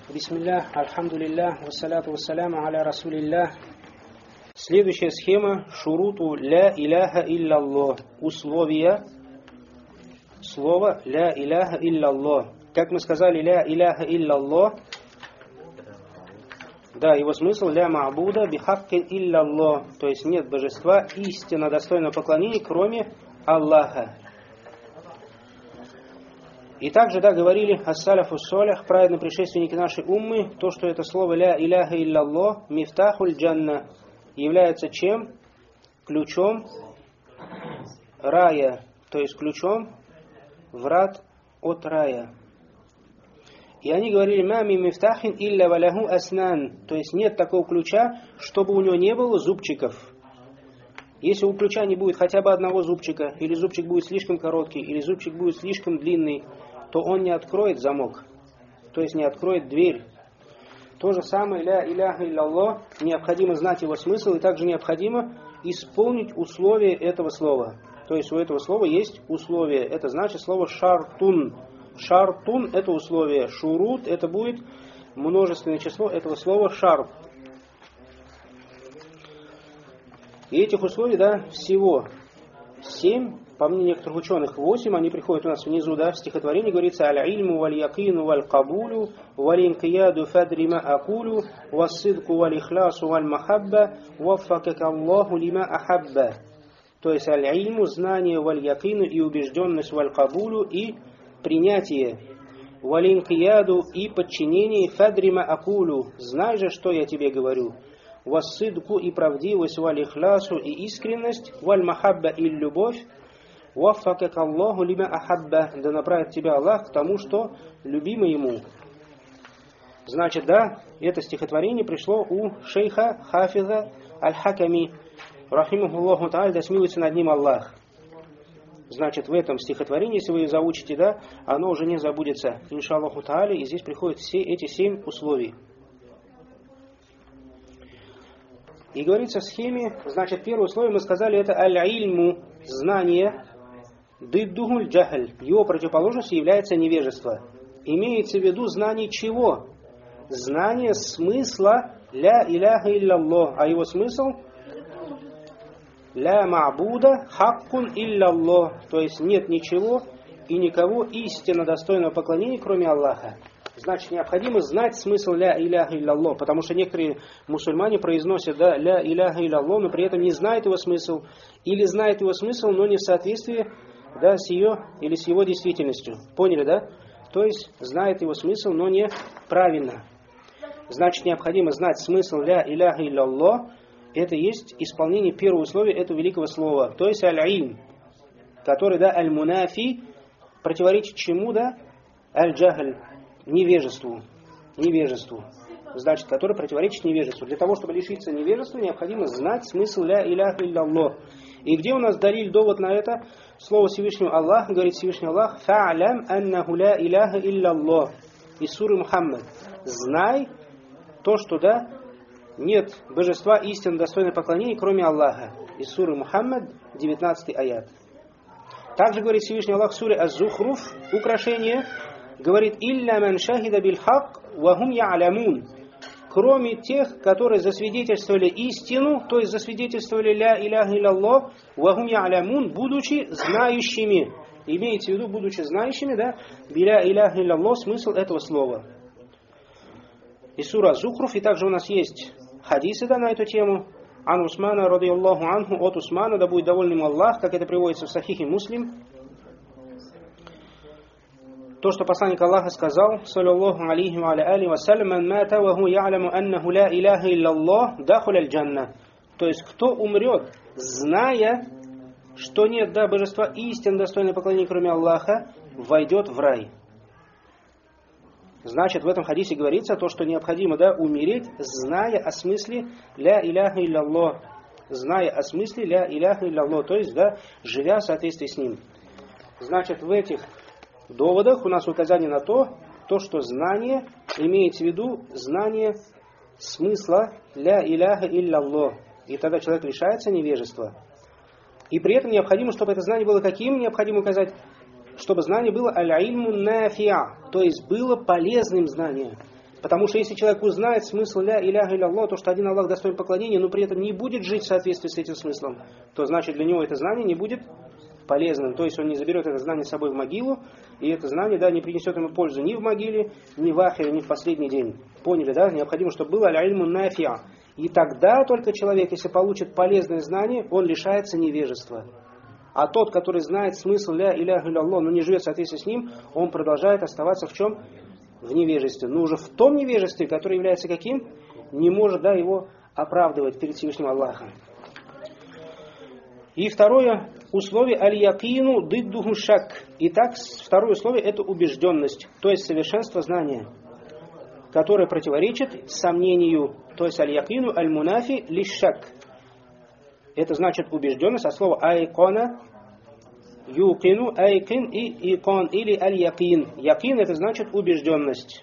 Бисмиллах, альхамдулиллах, вассаляту вассаляму аля расулиллах. Следующая схема шуруту ля иляха илляллах. Условия слова ля иляха илляллах. Как мы сказали, ля иляха илляллах. Да, его смысл ля ма'буда бихаккин илляллах. То есть нет божества истинно достойного поклонения, кроме Аллаха. И также, да, говорили ас-саляфу солих, праведные предшественники нашей уммы, то, что это слово ля иляха илляллах, мифтахуль джанна, является чем? Ключом рая, то есть ключом врат от рая. И они говорили, ма ми мифтахин илля валяху аснан, то есть нет такого ключа, чтобы у него не было зубчиков. Если у ключа не будет хотя бы одного зубчика, или зубчик будет слишком короткий, или зубчик будет слишком длинный, то он не откроет замок, то есть не откроет дверь. То же самое, ля иляха илляллах, необходимо знать его смысл, и также необходимо исполнить условия этого слова. То есть у этого слова есть условие, это значит слово шартун. Шартун – это условие, шурут – это будет множественное число этого слова шарт. И этих условий, да, всего 7, по мнению некоторых ученых 8, они приходят у нас внизу, да, в стихотворении говорится «Аль-ильму валь-якину валь-кабулю, валь-инкияду фадрима акулю, вассидку валь-ихлясу валь-махабба, ваффакака Аллаху лима ахабба». То есть «Аль-ильму» – знание, валь-якину и убежденность, валь-кабулю и принятие, валь-инкияду и подчинение, фадрима акулю, знай же, что я тебе говорю. Вассидку и правдивость, валь-ихлясу и искренность, валь-махабба и любовь, ваффакак Аллаху лима ахабба, да направит тебя Аллах к тому, что любимо ему. Значит, да, это стихотворение пришло у шейха Хафиза Аль-Хаками, рахимахуллаху та'аля, да смилуется над ним Аллах. Значит, в этом стихотворении, если вы заучите, да, оно уже не забудется, иншаллаху та'аля, и здесь приходят все эти 7 условий. И говорится в схеме, значит, первое условие мы сказали, это аль-ильму, знание, диддухуль джахаль, его противоположностью является невежество. Имеется в виду знание чего? Знание смысла ля иляха илляллах, а его смысл ля ма'буда хаккун илляллах, то есть нет ничего и никого истинно достойного поклонения, кроме Аллаха. Значит, необходимо знать смысл ля иляха илляллах, потому что некоторые мусульмане произносят да, ля иляха илляллах, но при этом не знают его смысл, или знают его смысл, но не в соответствии да, с ее или с его действительностью. Поняли, да? То есть знает его смысл, но не правильно. Значит, необходимо знать смысл ля иляха илляллах. Это есть исполнение первого условия этого великого слова, то есть аль-илм, который, да, аль-мунафи, противоречит чему, да? Аль-джахаль, невежеству. Значит, который противоречит невежеству. Для того, чтобы лишиться невежества, необходимо знать смысл ля иляха илляллах. И где у нас далиль, довод на это? Слово Всевышнего Аллаха, говорит Всевышний Аллах, фа'алям аннаху ля иляха илляллах. Из суры Мухаммад. Знай то, что, да, нет божества истинно достойного поклонения, кроме Аллаха. Из суры Мухаммад, 19 аят. Также говорит Всевышний Аллах в суре Аз-Зухруф, украшение, говорит, «Илля ман шахида биль хак, ва хум я'лямун». Кроме тех, которые засвидетельствовали истину, то есть засвидетельствовали ля иляха илляллах, ва хум я'лямун, будучи знающими. Имеется в виду, будучи знающими, да, биля иляха илляллах, смысл этого слова. И сура Зухруф, и также у нас есть хадисы, да, на эту тему. Ан Усмана, радиаллаху анху, от Усмана, да будет доволен им Аллах, как это приводится в Сахихе Муслим. То, что посланник Аллаха сказал, саллаллаху алейхи ва аля али вассалям, ман мата ва ху я'ламу аннаху ля иляха илляллах, дахуля аль-джанна. То есть, кто умрет, зная, что нет, да, божества истинно достойного поклонения, кроме Аллаха, войдет в рай. Значит, в этом хадисе говорится то, что необходимо, да, умереть, зная о смысле ля иляха илляллах. Зная о смысле ля иляха илляллах, то есть, да, живя в соответствии с ним. Значит, в этих доводах у нас указание на то, что знание имеется в виду знание смысла ля иляха илляллах. И тогда человек лишается невежества. И при этом необходимо, чтобы это знание было каким? Необходимо указать чтобы знание было аль-ильму нафиа, то есть было полезным знанием. Потому что если человек узнает смысл ля иляха илля, то, что один Аллах достоин поклонения, но при этом не будет жить в соответствии с этим смыслом, то значит для него это знание не будет полезным. То есть он не заберет это знание с собой в могилу, и это знание, да, не принесет ему пользу ни в могиле, ни в ахире, ни в последний день. Поняли, да? Необходимо, чтобы было аль-ильму нафиа. И тогда только человек, если получит полезное знание, он лишается невежества. А тот, который знает смысл ля иляха илля, но не живет в соответствии с ним, он продолжает оставаться в чем? В невежестве. Но уже в том невежестве, которое является каким? Не может, да, его оправдывать перед Всевышним Аллахом. И второе условие аль-якину диддуху шак. Итак, второе условие это убежденность, то есть совершенство знания, которое противоречит сомнению, то есть аль-якину аль-мунафи лиш-шак. Это значит убежденность, от слова айкона, юкину, айкин и икон, или аль-якин. Якин это значит убежденность.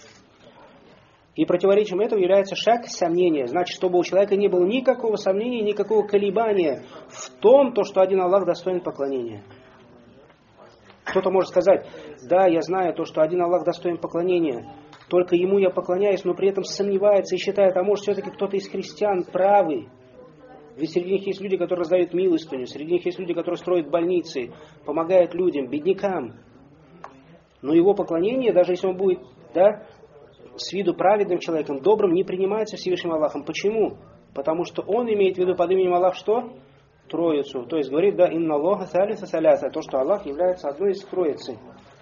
И противоречием этого является шак, сомнение. Значит, чтобы у человека не было никакого сомнения, никакого колебания в том, то, что один Аллах достоин поклонения. Кто-то может сказать, да, я знаю то, что один Аллах достоин поклонения, только ему я поклоняюсь, но при этом сомневается и считает, а может все-таки кто-то из христиан правый. Ведь среди них есть люди, которые раздают милостыню, среди них есть люди, которые строят больницы, помогают людям, беднякам. Но его поклонение, даже если он будет, да, с виду праведным человеком, добрым, не принимается Всевышним Аллахом. Почему? Потому что он имеет в виду под именем Аллах что? Троицу. То есть говорит, да, инна Аллаха салиса салята, то, что Аллах является одной из троицы.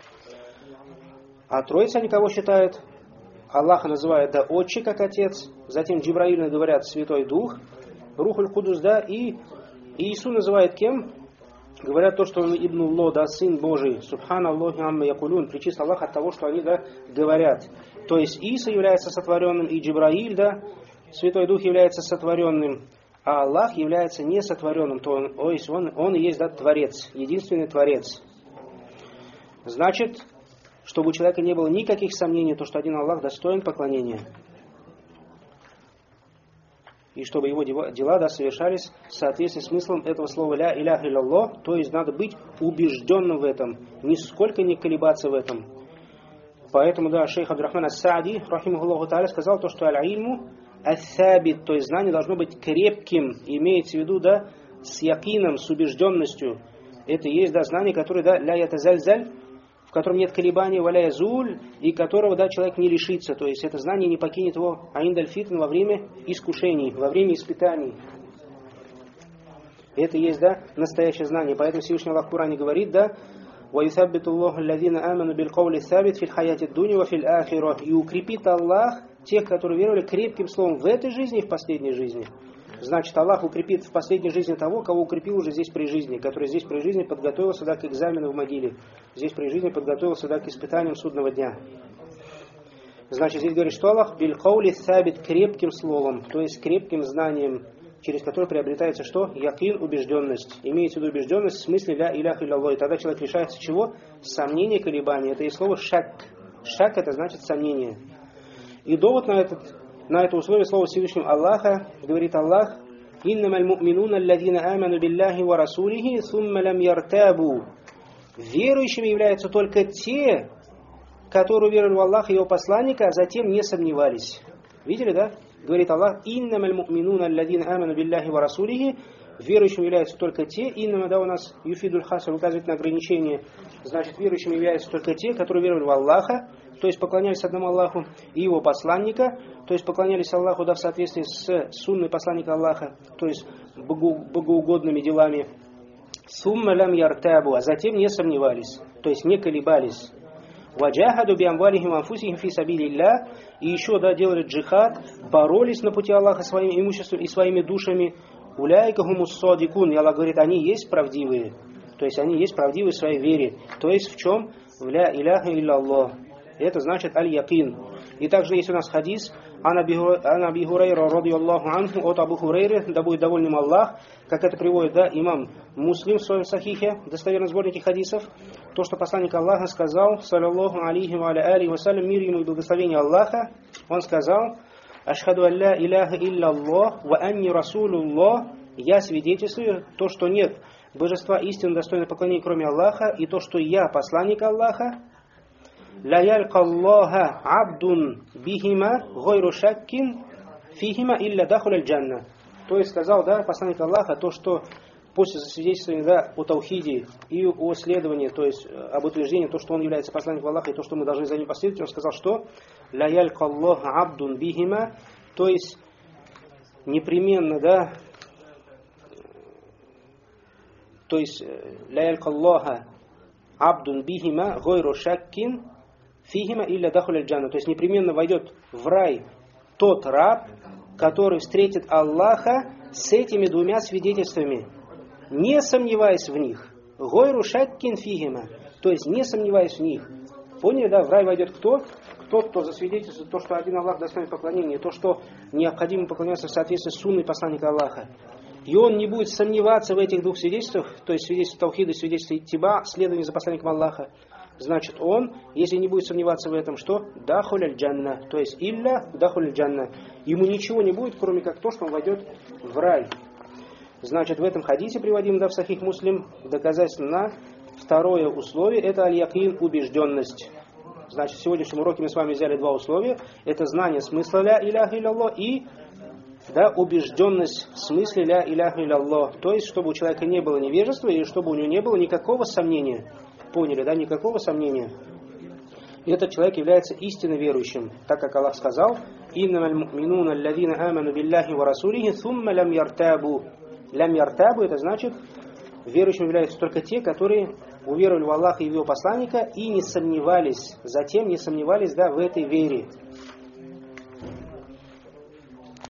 А троица они кого считают? Аллаха называют, да, Отче, как Отец, затем Джибраиль говорят Святой Дух, Рухуль Кудус, да, и Иису называют кем? Говорят то, что он Ибнулло, да, Сын Божий, Субханаллахи амма якулюн, причист Аллах от того, что они, да, говорят. То есть Иса является сотворенным, и Джибраиль, да, Святой Дух является сотворенным, а Аллах является несотворенным, то он и есть, да, Творец, единственный Творец. Значит, чтобы у человека не было никаких сомнений, то, что один Аллах достоин поклонения. И чтобы его дела, да, совершались в соответствии с смыслом этого слова ля иляха илля, то есть надо быть убежденным в этом, нисколько не колебаться в этом. Поэтому, да, шейх Абдурахман ас-Саади, рахимахуллаху тааля, сказал то, что аль-ильму ас-сабит, то есть знание должно быть крепким, имеется в виду, да, с якином, с убежденностью. Это и есть, да, знание, которое, да, ля ятазальзаль, в котором нет колебаний, валя язуль, и которого, да, человек не лишится. То есть это знание не покинет его аиндаль фитн во время искушений, во время испытаний. Это и есть, да, настоящее знание. Поэтому Всевышний Аллах в Коране говорит, да, وَيُثَبِّتُ اللَّهُ الَّذِينَ آمَنُوا بِالْقَوْلِ الثَّابِتِ فِي الْحَيَاةِ الدُّنْيَا وَفِي الْآخِرَةِ. И укрепит Аллах тех, которые веровали, крепким словом в этой жизни и в последней жизни. Значит, Аллах укрепит в последней жизни того, кого укрепил уже здесь при жизни, который здесь при жизни подготовился, да, к экзамену в могиле, здесь при жизни подготовился, да, к испытаниям судного дня. Значит, здесь говорит, что Аллах биль-каули сабит, крепким словом, то есть крепким знанием, через которое приобретается что? Якин, убежденность. Имеется в виду убежденность в смысле ля иляха илля. И тогда человек лишается чего? Сомнения, колебания. Это и слово шак. Шак это значит сомнение. И довод на это условие слова Всевышнего Аллаха, говорит Аллах, «Иннамаль му'минуна аллазина аману биллахи ва расулихи, сумма лам яртабу». Верующими являются только те, которые уверовали в Аллаха и Его посланника, а затем не сомневались. Видели, да? Говорит Аллах, «Иннамаль му'минуна аллазина аману биллахи ва расулихи». Верующими являются только те, иннама, да, у нас юфидуль хаср указывает на ограничение, значит, верующими являются только те, которые веровали в Аллаха, то есть поклонялись одному Аллаху и Его посланника, то есть поклонялись Аллаху, да, в соответствии с сунной посланника Аллаха, то есть богоугодными делами. Сумма лям яртабу, а затем не сомневались, то есть не колебались. Ваджахаду биамвалихим анфусихим фи сабилилля, и еще, да, делали джихад, боролись на пути Аллаха своим имуществом и своими душами. Уляйка хумус садикун, и Аллах говорит, они есть правдивые, то есть они есть правдивые в своей вере, то есть в чем? В ля иляха илля Аллах. Это значит аль-якин. И также есть у нас хадис ан Аби Хурайра радийаллаху анху, от Абу Хурайры, да будет довольным Аллах, как это приводит, да, имам Муслим в своем сахихе, достоверном сборнике хадисов, то, что посланник Аллаха сказал, саллаллаху алейхи ва аля вассалям, мир ему и благословение Аллаха, он сказал, ашхаду алля иляха илля Аллах, ва анни расулуллах, я свидетельствую то, что нет божества истинно достойного поклонения, кроме Аллаха, и то, что я посланник Аллаха. لا يلقى الله عبد بهما غير شك فيهما إلا دخل الجنة. То есть сказал, да, посланник Аллаха, то, что после засвидетельствования, да, о таухиде и о следовании, то есть об утверждении, то, что он является посланником Аллаха, и то, что мы должны за ним последовать, он сказал, что لا يلقى الله عبد بهما, то есть непременно, да, то есть لا يلقى الله عبد بهما غير شك فيهما إلا دخل الجنة, то есть непременно войдет в рай тот раб, который встретит Аллаха с этими двумя свидетельствами, не сомневаясь в них. Гойру шаккин фигима, то есть не сомневаясь в них. Поняли, да? В рай войдет кто? Тот, кто засвидетельствует то, что один Аллах достоин поклонения, то, что необходимо поклоняться в соответствии с сунной посланника Аллаха. И он не будет сомневаться в этих двух свидетельствах, то есть свидетельстве таухида и свидетельстве иттиба, следование за посланником Аллаха. Значит, он, если не будет сомневаться в этом, что? Дахуль аль-джанна, то есть илля дахуль аль-джанна. Ему ничего не будет, кроме как то, что он войдет в рай. Значит, в этом хадисе, приводим, да, в Сахих Муслим, доказательство на второе условие, это аль-якин, убежденность. Значит, в сегодняшнем уроке мы с вами взяли два условия. Это знание смысла ля иляха илlallah и, да, убежденность в смысле ля иляха илlallah. То есть, чтобы у человека не было невежества или чтобы у него не было никакого сомнения. Поняли, да, никакого сомнения. И этот человек является истинно верующим, так как Аллах сказал: «Иннамаль му'минуна аллазина аману билляхи ва расулихи сумма лям яртабу». Лям яртабу — это значит, верующими являются только те, которые уверовали в Аллаха и в Его посланника и не сомневались, затем не сомневались, да, в этой вере.